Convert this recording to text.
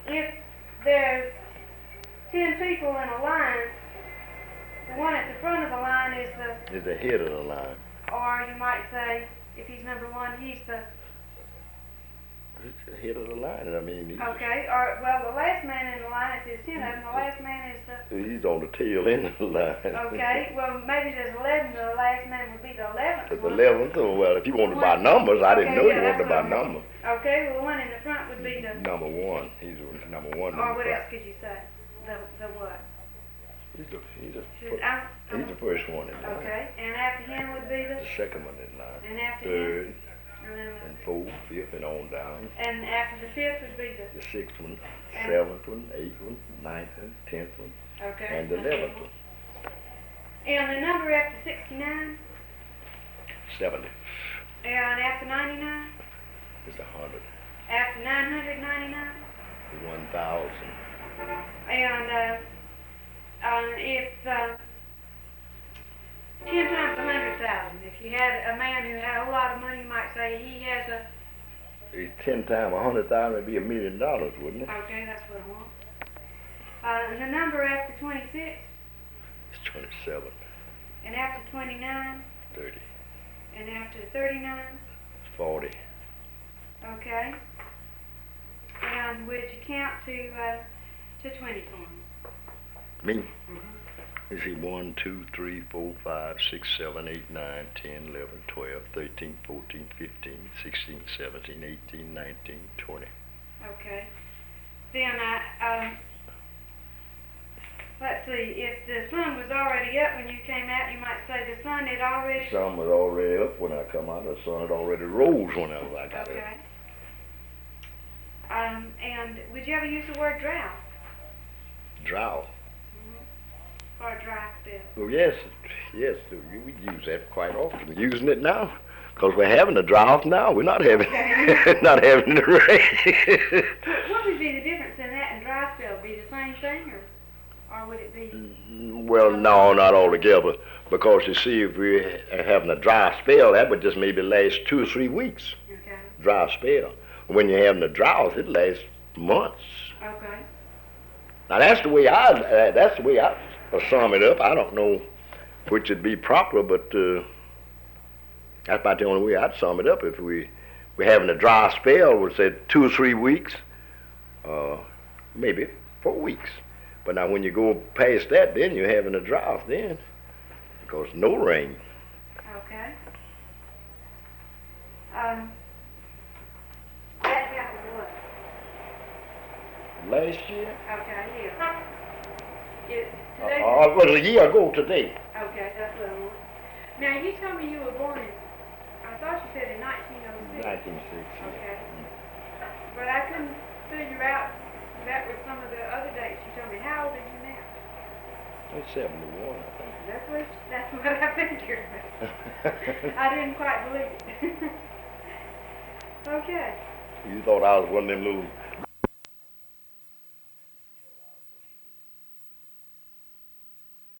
if there's 10 people in a line, the one at the front of the line Is the head of the line. or you might say, if he's number one, he's the, He's the head of the line. I mean, okay, or, well, the last man in the line, if there's 10 of them, the last man is the, he's on the tail end of the line. okay, well, maybe there's 11, the last man would be the 11th The one. 11th, well, if you wanted by numbers, I didn't Okay, know yeah, you that's wanted by what I meant. numbers. Okay, well, the one in the front would be the, Number one. He's number one. or what number else could you say? The what? He's I'm- the first one in line. Okay, and after him would be The second one in line. and after Third him, and fourth, fifth, and on down. and after the fifth would be The sixth one, And- seventh one, eighth one, ninth one, 10th one, okay. and the 11th one. And the number after 69, 70 and after 99, is 100. after 999, 1,000. and if 10 times 100,000, if you had a man who had a whole lot of money, you might say he has a, It's 10 times 100,000, it'd be $1 million, wouldn't it? okay, that's what I want. And the number after 26, It's 27, and after 29, 30, and after 39, 40. okay. And would you count to 20 for me? Me? You see, 1, 2, 3, 4, 5, 6, 7, 8, 9, 10, 11, 12, 13, 14, 15, 16, 17, 18, 19, 20. Okay. Then let's see, if the sun was already up when you came out, you might say the sun had already... The sun was already up when I come out. The sun had already rose when I got up. Okay. And would you ever use the word drought? Drought. Or dry spell? Well, yes, we use that quite often. Using it now, because we're having a drought now. We're not having, not having the rain. What would be the difference in that and dry spell? Be the same thing, or would it be? Well, no, not altogether. Because you see, if we're having a dry spell, that would just maybe last 2 or 3 weeks. Okay. Dry spell. When you're having a drought, it lasts months. Okay. Now that's the way I sum it up. I don't know which would be proper, but that's about the only way I'd sum it up. If we're having a dry spell, we'll say 2 or 3 weeks, maybe 4 weeks. But now when you go past that, then you're having a drought then, because no rain. Okay. That happened what? Last year? Okay, yeah. Today? It was a year ago today. Okay, that's what I want. Now, you told me you were born in, I thought you said in 1906. 1960. Okay. But I couldn't figure out that with some of the other dates you told me. How old are you now? It's 71, I think. That's what I figured. I didn't quite believe it. Okay. You thought I was one of them little